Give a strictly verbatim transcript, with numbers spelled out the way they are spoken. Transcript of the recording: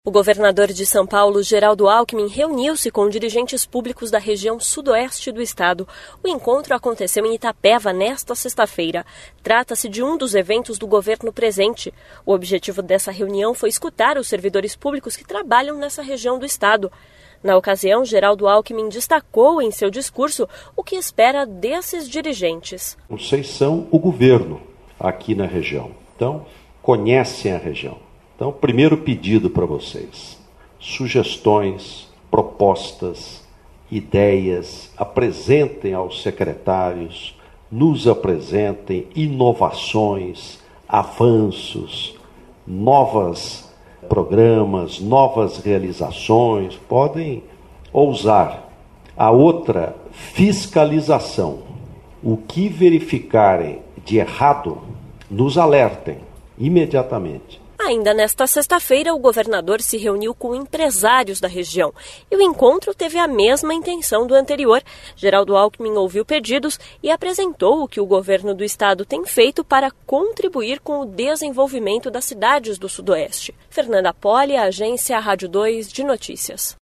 O governador de São Paulo, Geraldo Alckmin, reuniu-se com dirigentes públicos da região sudoeste do estado. O encontro aconteceu em Itapeva nesta sexta-feira. Trata-se de um dos eventos do governo presente. O objetivo dessa reunião foi escutar os servidores públicos que trabalham nessa região do estado. Na ocasião, Geraldo Alckmin destacou em seu discurso o que espera desses dirigentes. Vocês são o governo aqui na região, então conhecem a região. Então, primeiro pedido para vocês, sugestões, propostas, ideias, apresentem aos secretários, nos apresentem inovações, avanços, novos programas, novas realizações, podem ousar. A outra, fiscalização. O que verificarem de errado, nos alertem imediatamente. Ainda nesta sexta-feira, o governador se reuniu com empresários da região e o encontro teve a mesma intenção do anterior. Geraldo Alckmin ouviu pedidos e apresentou o que o governo do estado tem feito para contribuir com o desenvolvimento das cidades do Sudoeste. Fernanda Poli, Agência Rádio dois de Notícias.